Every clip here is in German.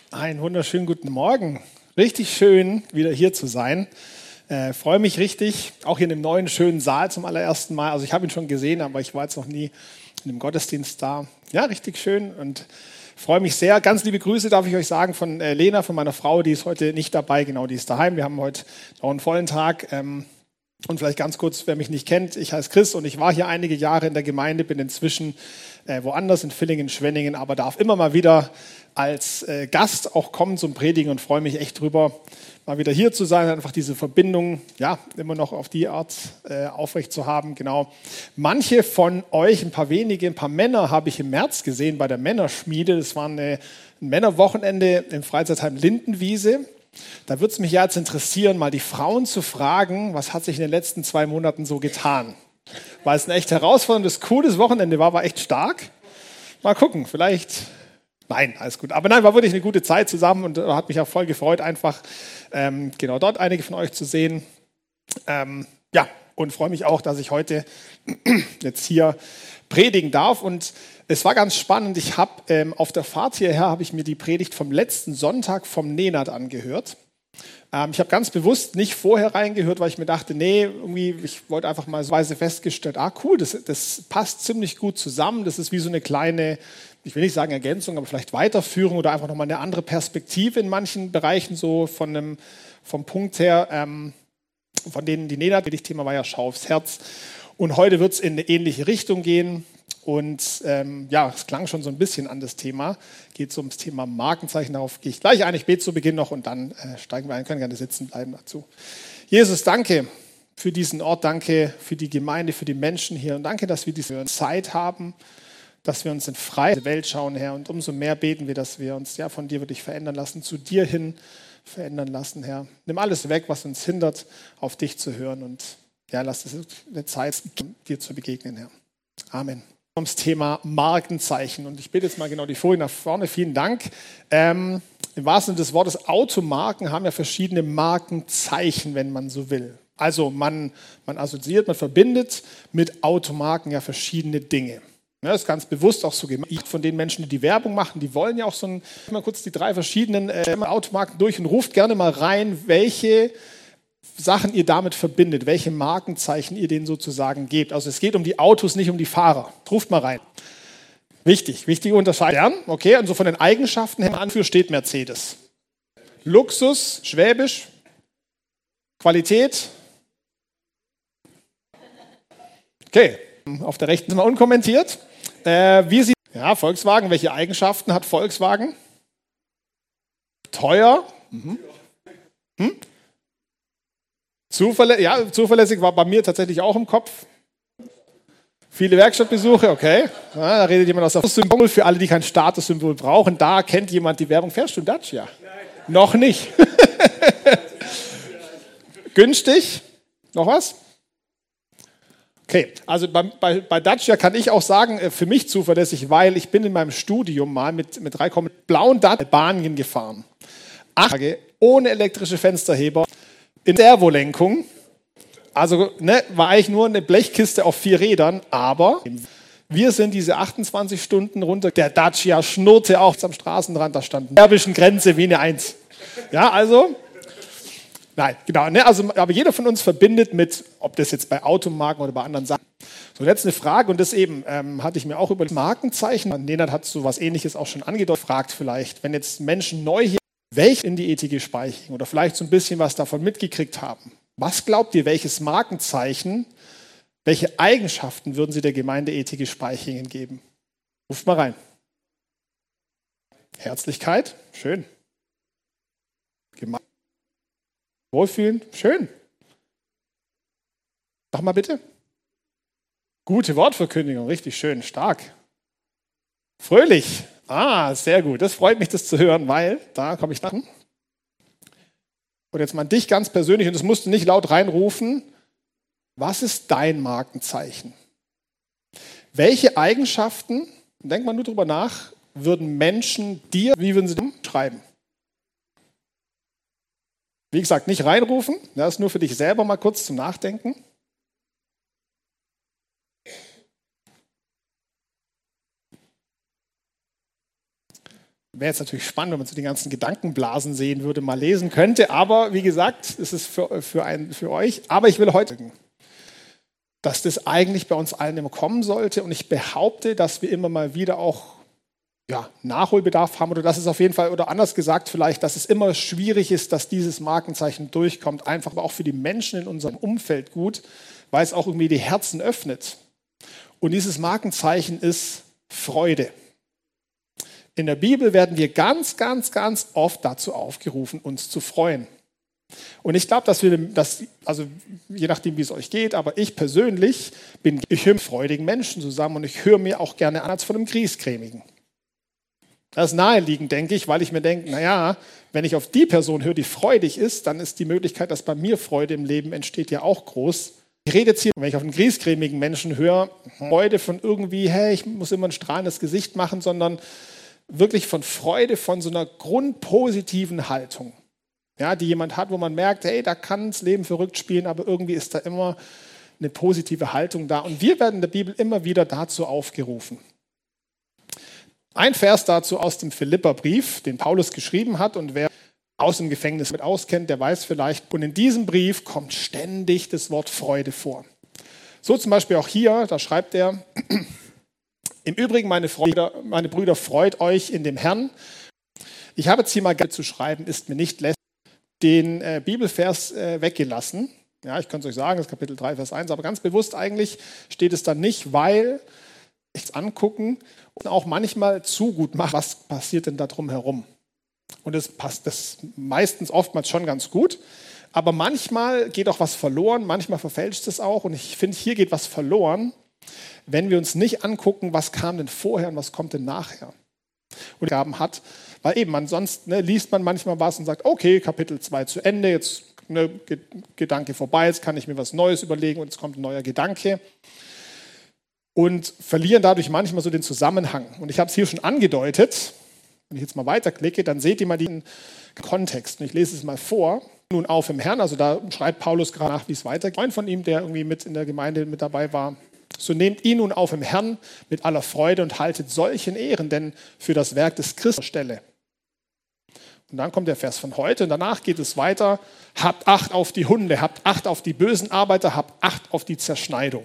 Einen wunderschönen guten Morgen. Richtig schön, wieder hier zu sein. Freue mich richtig, auch hier in dem neuen, schönen Saal zum allerersten Mal. Also ich habe ihn schon gesehen, aber ich war jetzt noch nie in dem Gottesdienst da. Ja, richtig schön und freue mich sehr. Ganz liebe Grüße darf ich euch sagen von Lena, von meiner Frau, die ist heute nicht dabei. Genau, die ist daheim. Wir haben heute noch einen vollen Tag. Und vielleicht ganz kurz, wer mich nicht kennt, ich heiße Chris und ich war hier einige Jahre in der Gemeinde, bin inzwischen woanders in Villingen, Schwenningen, aber darf immer mal wieder als Gast auch kommen zum Predigen und freue mich echt drüber, mal wieder hier zu sein, einfach diese Verbindung, ja, immer noch auf die Art aufrecht zu haben, genau. Manche von euch, ein paar wenige, ein paar Männer habe ich im März gesehen bei der Männerschmiede, das war ein Männerwochenende im Freizeitheim Lindenwiese. Da würde es mich ja jetzt interessieren, mal die Frauen zu fragen, was hat sich in den letzten 2 Monaten so getan? Weil es ein echt herausforderndes, cooles Wochenende war echt stark. Mal gucken, vielleicht, nein, alles gut. Aber nein, war wirklich eine gute Zeit zusammen und hat mich auch voll gefreut, einfach genau dort einige von euch zu sehen. Ja, und freue mich auch, dass ich heute jetzt hier predigen darf. Und es war ganz spannend. Ich habe auf der Fahrt hierher habe ich mir die Predigt vom letzten Sonntag vom Nenad angehört. Ich habe ganz bewusst nicht vorher reingehört, weil ich mir dachte, nee, irgendwie, ich wollte einfach mal so festgestellt, cool, das passt ziemlich gut zusammen. Das ist wie so eine kleine, ich will nicht sagen Ergänzung, aber vielleicht Weiterführung oder einfach nochmal eine andere Perspektive in manchen Bereichen, so vom Punkt her, von denen die Nenad-Thema war ja Schau aufs Herz. Und heute wird es in eine ähnliche Richtung gehen. Und ja, es klang schon so ein bisschen an das Thema. Geht so ums Thema Markenzeichen. Darauf gehe ich gleich ein. Ich bete zu Beginn noch und dann steigen wir ein. Können gerne sitzen bleiben dazu. Jesus, danke für diesen Ort. Danke für die Gemeinde, für die Menschen hier. Und danke, dass wir diese Zeit haben, dass wir uns in freie Welt schauen, Herr. Und umso mehr beten wir, dass wir uns ja von dir wirklich verändern lassen, zu dir hin verändern lassen, Herr. Nimm alles weg, was uns hindert, auf dich zu hören. Und ja, lass es eine Zeit, dir zu begegnen, Herr. Amen. Ums Thema Markenzeichen. Und ich bitte jetzt mal genau die Folie nach vorne. Vielen Dank. Im wahrsten Sinne des Wortes, Automarken haben ja verschiedene Markenzeichen, wenn man so will. Also man assoziiert, man verbindet mit Automarken ja verschiedene Dinge. Ja, das ist ganz bewusst auch so gemacht von den Menschen, die Werbung machen. Die wollen ja auch mal kurz die 3 verschiedenen Automarken durch und ruft gerne mal rein, welche Sachen ihr damit verbindet, welche Markenzeichen ihr denen sozusagen gebt. Also es geht um die Autos, nicht um die Fahrer. Ruft mal rein. Wichtige Unterscheidung. Okay, und so von den Eigenschaften her anführen steht Mercedes. Luxus, Schwäbisch, Qualität. Okay, auf der rechten sind wir unkommentiert. Ja, Volkswagen, welche Eigenschaften hat Volkswagen? Teuer. Zuverlässig war bei mir tatsächlich auch im Kopf. Viele Werkstattbesuche, okay. Ja, da redet jemand aus der Symbol. Für alle, die kein Statussymbol brauchen, da kennt jemand die Werbung. Fährst du Dacia? Nein. Noch nicht. Günstig. Noch was? Okay, also bei Dacia kann ich auch sagen, für mich zuverlässig, weil ich bin in meinem Studium mal mit 3 blauen Dacia-Bahnen gefahren. 8 Tage ohne elektrische Fensterheber. In Servolenkung, also war eigentlich nur eine Blechkiste auf 4 Rädern, aber wir sind diese 28 Stunden runter. Der Dacia schnurrte auch am Straßenrand, da stand eine serbischen Grenze wie eine 1. Ja, also, nein, genau. Also, aber jeder von uns verbindet mit, ob das jetzt bei Automarken oder bei anderen Sachen. So, jetzt eine Frage, und das eben hatte ich mir auch über Markenzeichen. Nenad hat so was Ähnliches auch schon angedeutet. Fragt vielleicht, wenn jetzt Menschen neu hier welche in die Ethik-Speiching oder vielleicht so ein bisschen was davon mitgekriegt haben. Was glaubt ihr, welches Markenzeichen, welche Eigenschaften würden sie der Gemeinde Ethik-Speichingen geben? Ruft mal rein. Herzlichkeit, schön. Wohlfühlen, schön. Sag mal bitte. Gute Wortverkündigung, richtig schön, stark. Fröhlich. Sehr gut. Das freut mich, das zu hören, weil da komme ich nach. Und jetzt mal dich ganz persönlich, und das musst du nicht laut reinrufen. Was ist dein Markenzeichen? Welche Eigenschaften, denk mal nur drüber nach, würden Menschen dir, wie würden sie das schreiben? Wie gesagt, nicht reinrufen. Das ist nur für dich selber mal kurz zum Nachdenken. Wäre jetzt natürlich spannend, wenn man so die ganzen Gedankenblasen sehen würde, mal lesen könnte. Aber wie gesagt, es ist für euch. Aber ich will heute, dass das eigentlich bei uns allen immer kommen sollte. Und ich behaupte, dass wir immer mal wieder auch Nachholbedarf haben. Oder dass es auf jeden Fall, oder anders gesagt vielleicht, dass es immer schwierig ist, dass dieses Markenzeichen durchkommt. Einfach aber auch für die Menschen in unserem Umfeld gut, weil es auch irgendwie die Herzen öffnet. Und dieses Markenzeichen ist Freude. In der Bibel werden wir ganz, ganz, ganz oft dazu aufgerufen, uns zu freuen. Und ich glaube, also je nachdem, wie es euch geht, aber ich persönlich ich höre mit freudigen Menschen zusammen und ich höre mir auch gerne an als von einem Griesgrämigen. Das ist naheliegend, denke ich, weil ich mir denke, naja, wenn ich auf die Person höre, die freudig ist, dann ist die Möglichkeit, dass bei mir Freude im Leben entsteht, ja auch groß. Ich rede jetzt hier, wenn ich auf einen griesgrämigen Menschen höre, Freude von irgendwie, hey, ich muss immer ein strahlendes Gesicht machen, sondern wirklich von Freude, von so einer grundpositiven Haltung, ja, die jemand hat, wo man merkt, hey, da kann das Leben verrückt spielen, aber irgendwie ist da immer eine positive Haltung da. Und wir werden in der Bibel immer wieder dazu aufgerufen. Ein Vers dazu aus dem Philipperbrief, den Paulus geschrieben hat, und wer aus dem Gefängnis mit auskennt, der weiß vielleicht, und in diesem Brief kommt ständig das Wort Freude vor. So zum Beispiel auch hier, da schreibt er: Im Übrigen, meine Brüder, freut euch in dem Herrn. Ich habe jetzt hier mal zu schreiben, ist mir nicht lästig, den Bibelvers weggelassen. Ja, ich könnte es euch sagen, das ist Kapitel 3, Vers 1, aber ganz bewusst eigentlich steht es dann nicht, weil nichts angucken und auch manchmal zu gut machen, was passiert denn da drum herum. Und das passt das meistens, oftmals schon ganz gut, aber manchmal geht auch was verloren, manchmal verfälscht es auch, und ich finde, hier geht was verloren, wenn wir uns nicht angucken, was kam denn vorher und was kommt denn nachher. Und Gaben hat, weil eben ansonsten liest man manchmal was und sagt, okay, Kapitel 2 zu Ende, jetzt Gedanke vorbei, jetzt kann ich mir was Neues überlegen und jetzt kommt ein neuer Gedanke. Und verlieren dadurch manchmal so den Zusammenhang. Und ich habe es hier schon angedeutet, wenn ich jetzt mal weiterklicke, dann seht ihr mal den Kontext. Und ich lese es mal vor. Nun auf im Herrn, also da schreibt Paulus gerade nach, wie es weitergeht. Ein Freund von ihm, der irgendwie mit in der Gemeinde mit dabei war, so nehmt ihn nun auf im Herrn mit aller Freude und haltet solchen Ehren, denn für das Werk des Christus Stelle. Und dann kommt der Vers von heute und danach geht es weiter. Habt Acht auf die Hunde, habt Acht auf die bösen Arbeiter, habt Acht auf die Zerschneidung.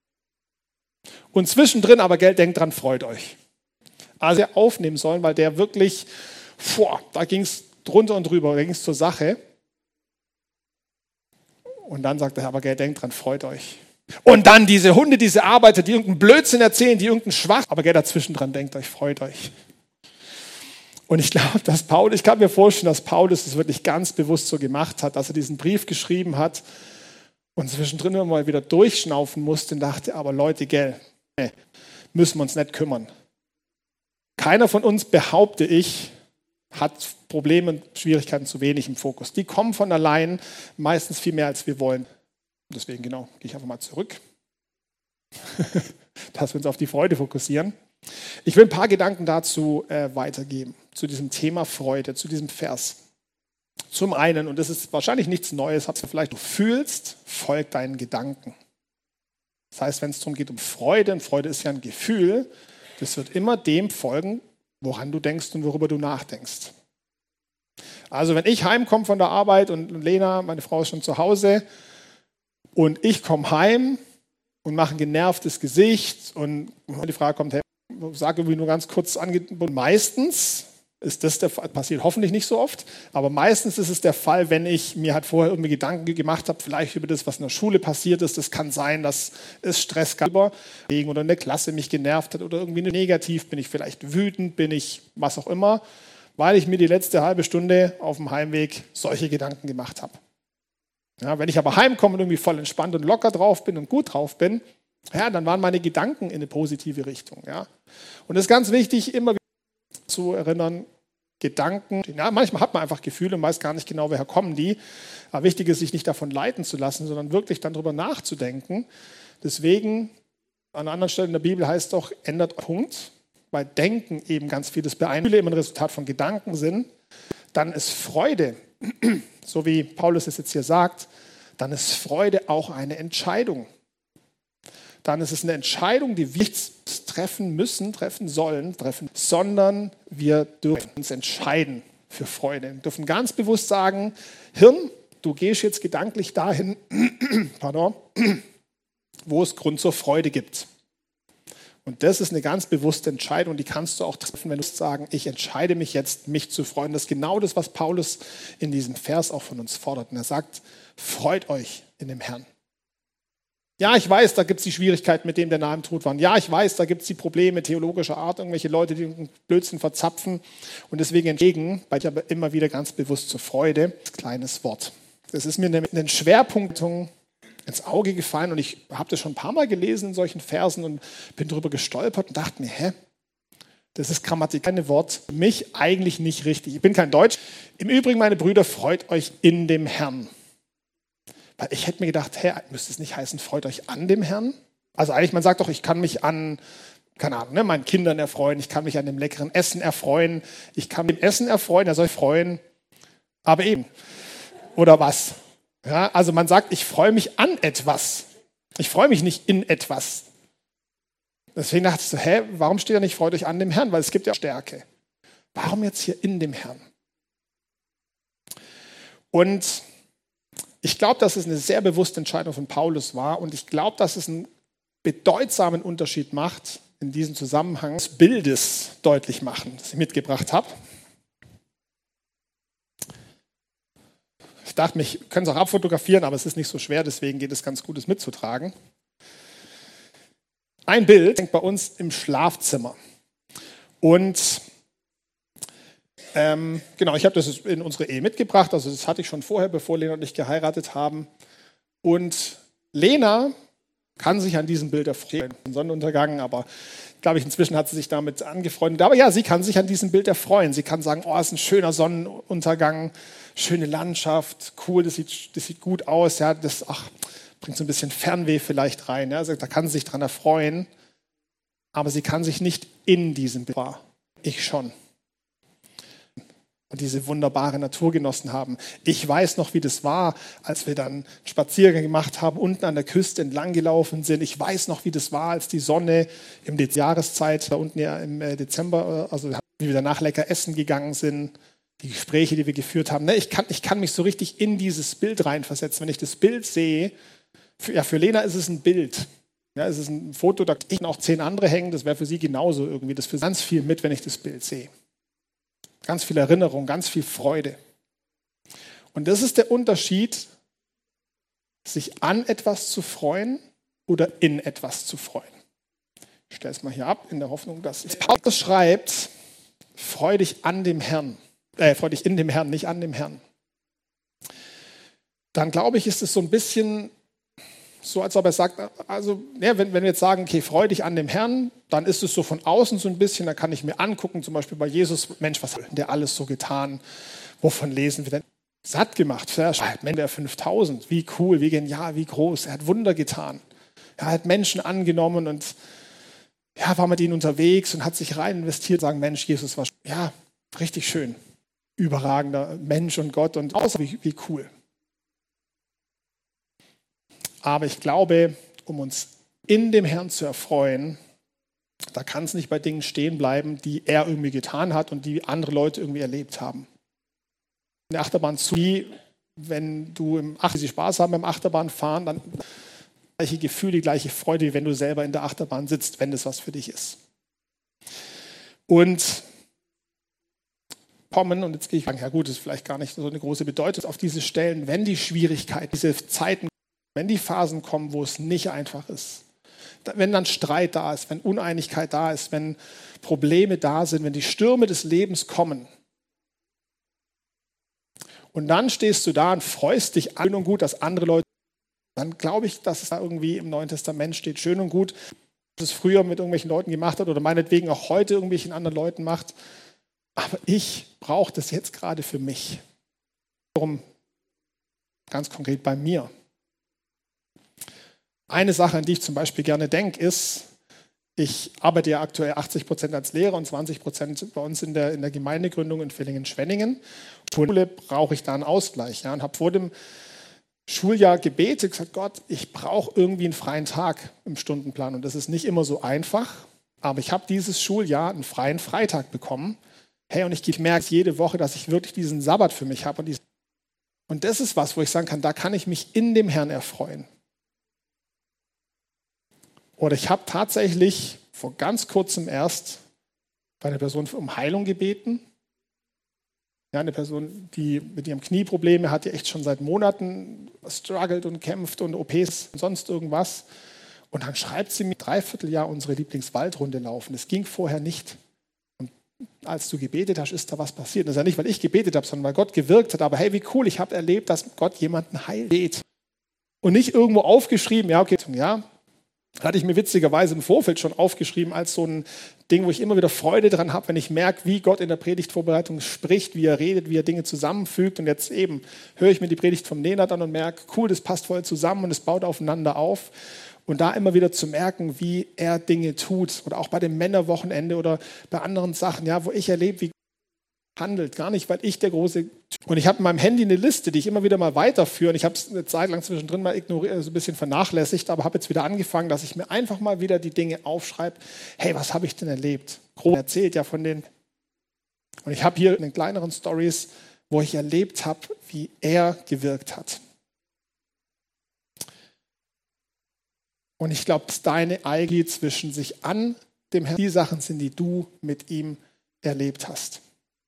Und zwischendrin aber, denkt dran, freut euch. Also aufnehmen sollen, weil der wirklich, da ging es drunter und drüber, da ging es zur Sache. Und dann sagt er, aber denkt dran, freut euch. Und dann diese Hunde, diese Arbeiter, die irgendeinen Blödsinn erzählen, die irgendeinen Schwach, aber dazwischen dran, denkt euch, freut euch. Und ich glaube, ich kann mir vorstellen, dass Paulus das wirklich ganz bewusst so gemacht hat, dass er diesen Brief geschrieben hat und zwischendrin immer mal wieder durchschnaufen musste und dachte, aber Leute, müssen wir uns nicht kümmern. Keiner von uns, behaupte ich, hat Probleme und Schwierigkeiten zu wenig im Fokus. Die kommen von allein, meistens viel mehr, als wir wollen. Deswegen, gehe ich einfach mal zurück, dass wir uns auf die Freude fokussieren. Ich will ein paar Gedanken dazu weitergeben, zu diesem Thema Freude, zu diesem Vers. Zum einen, und das ist wahrscheinlich nichts Neues, du fühlst, folgt deinen Gedanken. Das heißt, wenn es darum geht um Freude, und Freude ist ja ein Gefühl, das wird immer dem folgen, woran du denkst und worüber du nachdenkst. Also wenn ich heimkomme von der Arbeit und Lena, meine Frau ist schon zu Hause, und ich komme heim und mache ein genervtes Gesicht und die Frage kommt, hey, sag irgendwie nur ganz kurz angebunden. Meistens ist das der Fall, passiert hoffentlich nicht so oft, aber meistens ist es der Fall, wenn ich mir halt vorher irgendwie Gedanken gemacht habe, vielleicht über das, was in der Schule passiert ist. Das kann sein, dass es Stress gab oder in der Klasse mich genervt hat oder irgendwie negativ, bin ich vielleicht wütend, bin ich was auch immer, weil ich mir die letzte halbe Stunde auf dem Heimweg solche Gedanken gemacht habe. Ja, wenn ich aber heimkomme und irgendwie voll entspannt und locker drauf bin und gut drauf bin, ja, dann waren meine Gedanken in eine positive Richtung. Ja. Und es ist ganz wichtig, immer wieder zu erinnern, Gedanken, manchmal hat man einfach Gefühle und weiß gar nicht genau, woher kommen die. Aber wichtig ist, sich nicht davon leiten zu lassen, sondern wirklich dann darüber nachzudenken. Deswegen, an einer anderen Stelle in der Bibel heißt es doch, ändert Punkt, weil Denken eben ganz vieles beeinflusst, immer ein Resultat von Gedanken sind. Dann ist Freude, so wie Paulus es jetzt hier sagt, dann ist Freude auch eine Entscheidung. dann ist es eine Entscheidung, die wir nicht treffen müssen, sondern wir dürfen uns entscheiden für Freude. Wir dürfen ganz bewusst sagen, Hirn, du gehst jetzt gedanklich dahin, wo es Grund zur Freude gibt. Und das ist eine ganz bewusste Entscheidung, die kannst du auch treffen, wenn du sagen, ich entscheide mich jetzt, mich zu freuen. Das ist genau das, was Paulus in diesem Vers auch von uns fordert. Und er sagt, freut euch in dem Herrn. Ja, ich weiß, da gibt es die Schwierigkeiten, mit dem der nahe im Tod waren. Ja, ich weiß, da gibt es die Probleme theologischer Art, irgendwelche Leute, die einen Blödsinn verzapfen. Und deswegen entgegen, weil ich aber immer wieder ganz bewusst zur Freude, kleines Wort. Das ist mir in den Schwerpunkten ins Auge gefallen und ich habe das schon ein paar Mal gelesen in solchen Versen und bin darüber gestolpert und dachte mir, das ist grammatikalisch ein Wort, für mich eigentlich nicht richtig. Ich bin kein Deutsch. Im Übrigen, meine Brüder, freut euch in dem Herrn. Weil ich hätte mir gedacht, müsste es nicht heißen, freut euch an dem Herrn? Also eigentlich, man sagt doch, ich kann mich an, keine Ahnung, meinen Kindern erfreuen, ich kann mich an dem leckeren Essen erfreuen, ich kann dem Essen erfreuen, er soll freuen, aber eben. Oder was? Ja, also man sagt, ich freue mich an etwas. Ich freue mich nicht in etwas. Deswegen dachte ich so, warum steht da nicht, freut euch an dem Herrn? Weil es gibt ja Stärke. Warum jetzt hier in dem Herrn? Und ich glaube, dass es eine sehr bewusste Entscheidung von Paulus war und ich glaube, dass es einen bedeutsamen Unterschied macht, in diesem Zusammenhang des Bildes deutlich machen, das ich mitgebracht habe. Ich dachte mir, ich könnte es auch abfotografieren, aber es ist nicht so schwer, deswegen geht es ganz gut, es mitzutragen. Ein Bild hängt bei uns im Schlafzimmer. Und genau, ich habe das in unsere Ehe mitgebracht, also das hatte ich schon vorher, bevor Lena und ich geheiratet haben. Und Lena kann sich an diesem Bild erfreuen, Sonnenuntergang, aber glaube ich, inzwischen hat sie sich damit angefreundet. Aber ja, sie kann sich an diesem Bild erfreuen. Sie kann sagen, es ist ein schöner Sonnenuntergang, schöne Landschaft, cool, das sieht gut aus. Ja, das bringt so ein bisschen Fernweh vielleicht rein. Ja, also, da kann sie sich dran erfreuen. Aber sie kann sich nicht in diesem Bild erfreuen. Ich schon. Und diese wunderbare Natur genossen haben. Ich weiß noch, wie das war, als wir dann einen Spaziergang gemacht haben, unten an der Küste entlang gelaufen sind. Ich weiß noch, wie das war, als die Sonne im Jahreszeit, da unten ja im Dezember, also wie wir danach lecker essen gegangen sind, die Gespräche, die wir geführt haben. Ich kann mich so richtig in dieses Bild reinversetzen. Wenn ich das Bild sehe, für Lena ist es ein Bild. Ja, es ist ein Foto, da kann auch 10 andere hängen, das wäre für sie genauso irgendwie. Das für ganz viel mit, wenn ich das Bild sehe. Ganz viel Erinnerung, ganz viel Freude. Und das ist der Unterschied, sich an etwas zu freuen oder in etwas zu freuen. Ich stelle es mal hier ab, in der Hoffnung, dass Paulus schreibt, freu dich an dem Herrn. Freu dich in dem Herrn, nicht an dem Herrn. Dann glaube ich, ist es so ein bisschen so, als ob er sagt, also wenn wir jetzt sagen, okay, freu dich an dem Herrn, dann ist es so von außen so ein bisschen, da kann ich mir angucken, zum Beispiel bei Jesus, Mensch, was hat der alles so getan? Wovon lesen wir denn? Satt gemacht, Mensch, der 5000, wie cool, wie genial, wie groß, er hat Wunder getan. Er hat Menschen angenommen und war mit ihnen unterwegs und hat sich rein investiert, sagen, Mensch, Jesus war richtig schön, überragender Mensch und Gott und wie cool. Aber ich glaube, um uns in dem Herrn zu erfreuen, da kann es nicht bei Dingen stehen bleiben, die er irgendwie getan hat und die andere Leute irgendwie erlebt haben. In der Achterbahn wenn du sie Spaß haben beim Achterbahnfahren, dann gleiche Gefühl, die gleiche Freude, wie wenn du selber in der Achterbahn sitzt, wenn das was für dich ist. Und kommen, und jetzt gehe ich sagen, ja gut, das ist vielleicht gar nicht so eine große Bedeutung, auf diese Stellen, wenn die Schwierigkeiten, diese Zeiten, wenn die Phasen kommen, wo es nicht einfach ist, wenn dann Streit da ist, wenn Uneinigkeit da ist, wenn Probleme da sind, wenn die Stürme des Lebens kommen, und dann stehst du da und freust dich an und gut, dass andere Leute, dann glaube ich, dass es da irgendwie im Neuen Testament steht, schön und gut, dass es früher mit irgendwelchen Leuten gemacht hat oder meinetwegen auch heute irgendwelchen anderen Leuten macht, aber ich brauche das jetzt gerade für mich. Darum ganz konkret bei mir. Eine Sache, an die ich zum Beispiel gerne denke, ist, ich arbeite ja aktuell 80% als Lehrer und 20% bei uns in der Gemeindegründung in Villingen-Schwenningen. Schule brauche ich da einen Ausgleich. Ja, und habe vor dem Schuljahr gebetet, gesagt, Gott, ich brauche irgendwie einen freien Tag im Stundenplan. Und das ist nicht immer so einfach, aber ich habe dieses Schuljahr einen freien Freitag bekommen. Hey, und ich merke jede Woche, dass ich wirklich diesen Sabbat für mich habe. Und das ist was, wo ich sagen kann, da kann ich mich in dem Herrn erfreuen. Oder ich habe tatsächlich vor ganz kurzem erst bei einer Person um Heilung gebeten. Ja, eine Person, die mit ihrem Knie Probleme hat, die echt schon seit Monaten struggelt und kämpft und OPs und sonst irgendwas. Und dann schreibt sie mir 3/4 Jahr unsere Lieblingswaldrunde laufen. Das ging vorher nicht. Und als du gebetet hast, ist da was passiert. Das ist ja nicht, weil ich gebetet habe, sondern weil Gott gewirkt hat. Aber hey, wie cool, ich habe erlebt, dass Gott jemanden heilt. Und nicht irgendwo aufgeschrieben, ja, okay, ja. Hatte ich mir witzigerweise im Vorfeld schon aufgeschrieben als so ein Ding, wo ich immer wieder Freude dran habe, wenn ich merke, wie Gott in der Predigtvorbereitung spricht, wie er redet, wie er Dinge zusammenfügt. Und jetzt eben höre ich mir die Predigt vom Nenad an und merke, cool, das passt voll zusammen und es baut aufeinander auf. Und da immer wieder zu merken, wie er Dinge tut. Oder auch bei dem Männerwochenende oder bei anderen Sachen, ja, wo ich erlebe, wie handelt, gar nicht, weil ich der große... Und ich habe in meinem Handy eine Liste, die ich immer wieder mal weiterführe. Und ich habe es eine Zeit lang zwischendrin mal ignoriert, so ein bisschen vernachlässigt, aber habe jetzt wieder angefangen, dass ich mir einfach mal wieder die Dinge aufschreibe. Hey, was habe ich denn erlebt? Grob erzählt ja von den... Und ich habe hier in den kleineren Stories, wo ich erlebt habe, wie er gewirkt hat. Und ich glaube, dass deine Eigie zwischen sich an dem Herrn die Sachen sind, die du mit ihm erlebt hast.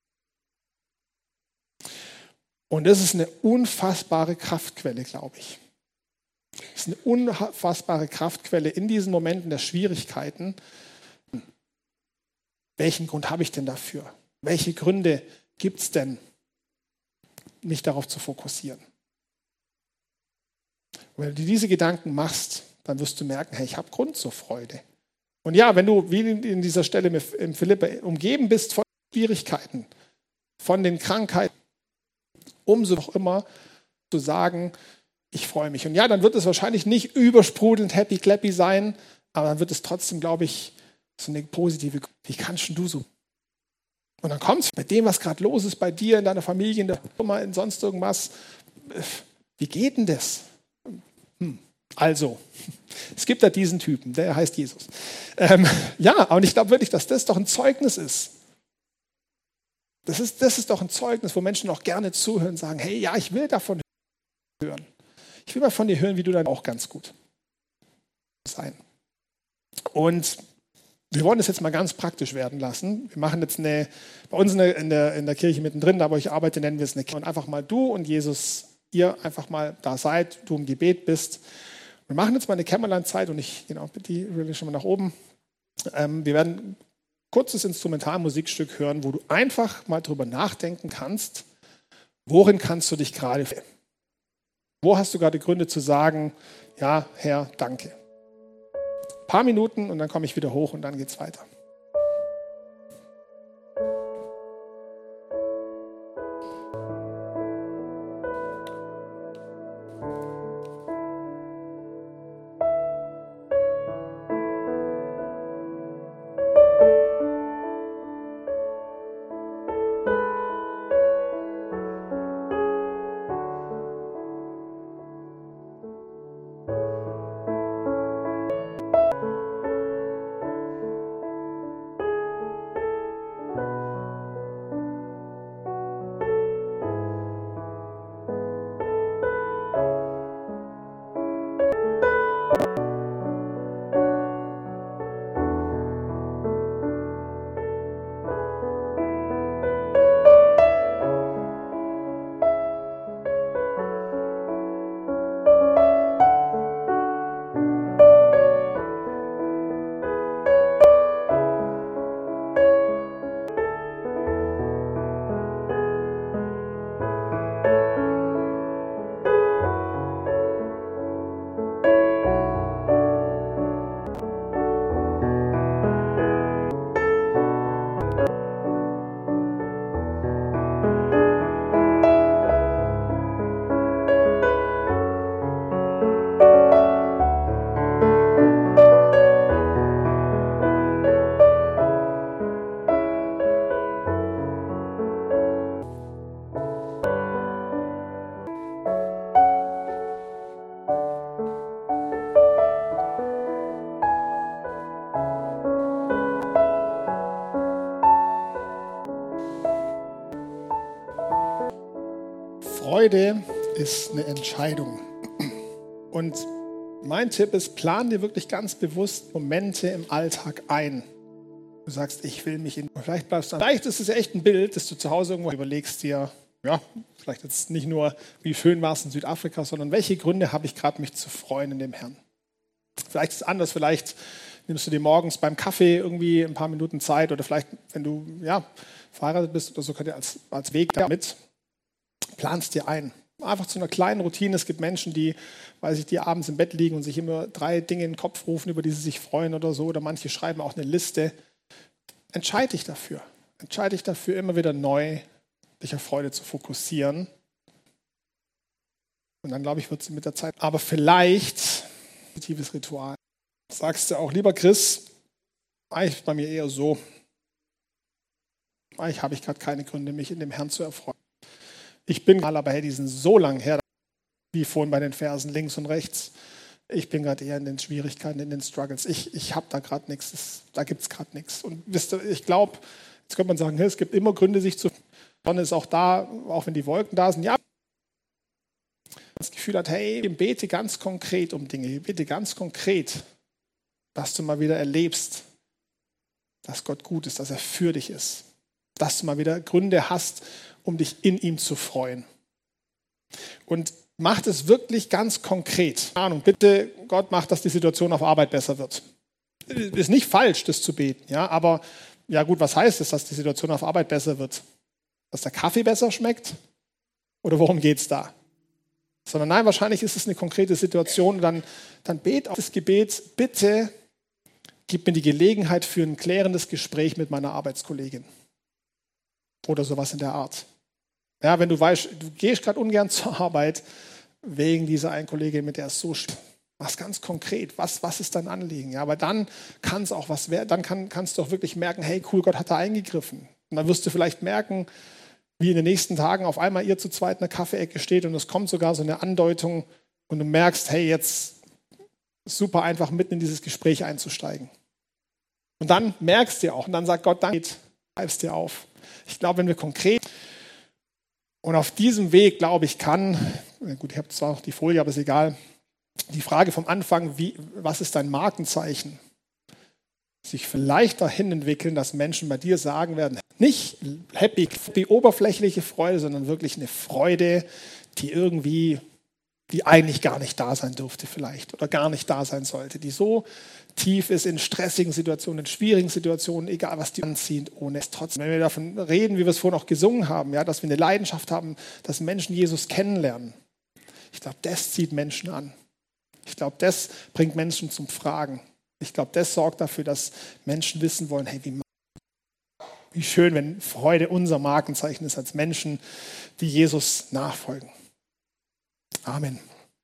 Und das ist eine unfassbare Kraftquelle, glaube ich. Das ist eine unfassbare Kraftquelle in diesen Momenten der Schwierigkeiten. Welchen Grund habe ich denn dafür? Welche Gründe gibt es denn, mich darauf zu fokussieren? Und wenn du dir diese Gedanken machst, dann wirst du merken, hey, ich habe Grund zur Freude. Und ja, wenn du, wie in dieser Stelle im Philipper, umgeben bist von Schwierigkeiten, von den Krankheiten, umso noch immer zu sagen, ich freue mich. Und ja, dann wird es wahrscheinlich nicht übersprudelnd happy clappy sein, aber dann wird es trotzdem, glaube ich, so eine positive, wie kannst du so? Und dann kommt es mit dem, was gerade los ist bei dir, in deiner Familie, in der Firma, in sonst irgendwas. Wie geht denn das? Also, es gibt da diesen Typen, der heißt Jesus. Ja, und ich glaube wirklich, dass das doch ein Zeugnis ist. Das ist doch ein Zeugnis, wo Menschen auch gerne zuhören und sagen, hey, ja, ich will davon hören. Ich will mal von dir hören, wie du dann auch ganz gut sein. Und wir wollen das jetzt mal ganz praktisch werden lassen. Wir machen jetzt bei uns in der Kirche mittendrin, da wo ich arbeite, nennen wir es eine Kirche. Und einfach mal du und Jesus, ihr einfach mal da seid, du im Gebet bist. Wir machen jetzt mal eine Kämmerlein-Zeit und die will schon mal nach oben. Wir werden ein kurzes Instrumentalmusikstück hören, wo du einfach mal drüber nachdenken kannst, worin kannst du dich gerade... Wo hast du gerade Gründe zu sagen, ja, Herr, danke. Ein paar Minuten und dann komme ich wieder hoch und dann geht's weiter. Freude ist eine Entscheidung. Und mein Tipp ist, plan dir wirklich ganz bewusst Momente im Alltag ein. Du sagst, ich will mich vielleicht bleibst du an. Vielleicht ist es ja echt ein Bild, dass du zu Hause irgendwo überlegst dir, ja, vielleicht jetzt nicht nur, wie schön war es in Südafrika, sondern welche Gründe habe ich gerade, mich zu freuen in dem Herrn. Vielleicht ist es anders, vielleicht nimmst du dir morgens beim Kaffee irgendwie ein paar Minuten Zeit oder vielleicht, wenn du verheiratet bist oder so, könnt ihr als Weg damit, planst dir ein. Einfach zu einer kleinen Routine. Es gibt Menschen, die abends im Bett liegen und sich immer 3 Dinge in den Kopf rufen, über die sie sich freuen oder so. Oder manche schreiben auch eine Liste. Entscheide dich dafür. Entscheide dich dafür, immer wieder neu dich auf Freude zu fokussieren. Und dann, glaube ich, wird sie mit der Zeit. Aber vielleicht ein positives Ritual. Sagst du auch, lieber Chris, eigentlich bei mir eher so. Eigentlich habe ich gerade keine Gründe, mich in dem Herrn zu erfreuen. Ich bin gerade, aber hey, die sind so lang her, wie vorhin bei den Versen links und rechts. Ich bin gerade eher in den Schwierigkeiten, in den Struggles. Ich habe da gerade nichts, da gibt es gerade nichts. Und wisst ihr, ich glaube, jetzt könnte man sagen, es gibt immer Gründe, sich zu freuen. Die Sonne ist auch da, auch wenn die Wolken da sind. Ja, das Gefühl hat, hey, bete ganz konkret um Dinge. Bete ganz konkret, dass du mal wieder erlebst, dass Gott gut ist, dass er für dich ist. Dass du mal wieder Gründe hast, um dich in ihm zu freuen. Und macht es wirklich ganz konkret. Bitte, Gott, macht, dass die Situation auf Arbeit besser wird. Ist nicht falsch, das zu beten, ja, aber ja gut, was heißt es, dass die Situation auf Arbeit besser wird? Dass der Kaffee besser schmeckt? Oder worum geht es da? Sondern nein, wahrscheinlich ist es eine konkrete Situation. Dann bet auf das Gebet, bitte gib mir die Gelegenheit für ein klärendes Gespräch mit meiner Arbeitskollegin. Oder sowas in der Art. Ja, wenn du weißt, du gehst gerade ungern zur Arbeit wegen dieser einen Kollegin, mit der es so schwer. Was ganz konkret, was ist dein Anliegen? Ja, aber dann kann es auch was werden, dann kannst du auch wirklich merken, hey cool, Gott hat da eingegriffen. Und dann wirst du vielleicht merken, wie in den nächsten Tagen auf einmal ihr zu zweit in der Kaffeeecke steht und es kommt sogar so eine Andeutung und du merkst, hey, jetzt ist super einfach mitten in dieses Gespräch einzusteigen. Und dann merkst du auch und dann sagt Gott, dann bleibst dir auf. Ich glaube, wenn wir konkret und auf diesem Weg, glaube ich, gut, ich habe zwar noch die Folie, aber ist egal, die Frage vom Anfang, was ist dein Markenzeichen, sich vielleicht dahin entwickeln, dass Menschen bei dir sagen werden, nicht happy, oberflächliche Freude, sondern wirklich eine Freude, die eigentlich gar nicht da sein dürfte vielleicht oder gar nicht da sein sollte, die so tief ist in stressigen Situationen, in schwierigen Situationen, egal was die anziehen, ohne es trotzdem. Wenn wir davon reden, wie wir es vorhin auch gesungen haben, ja, dass wir eine Leidenschaft haben, dass Menschen Jesus kennenlernen. Ich glaube, das zieht Menschen an. Ich glaube, das bringt Menschen zum Fragen. Ich glaube, das sorgt dafür, dass Menschen wissen wollen, hey, wie schön, wenn Freude unser Markenzeichen ist als Menschen, die Jesus nachfolgen. Amen.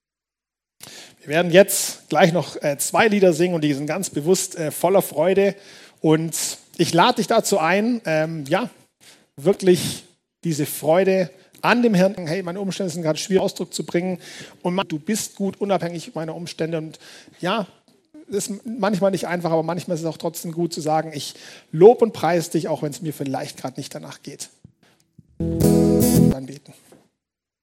Wir werden jetzt gleich noch 2 Lieder singen und die sind ganz bewusst voller Freude. Und ich lade dich dazu ein, wirklich diese Freude an dem Herrn, hey, meine Umstände sind gerade schwierig Ausdruck zu bringen und du bist gut, unabhängig meiner Umstände. Und ja, das ist manchmal nicht einfach, aber manchmal ist es auch trotzdem gut zu sagen, ich lobe und preise dich, auch wenn es mir vielleicht gerade nicht danach geht. Dann beten.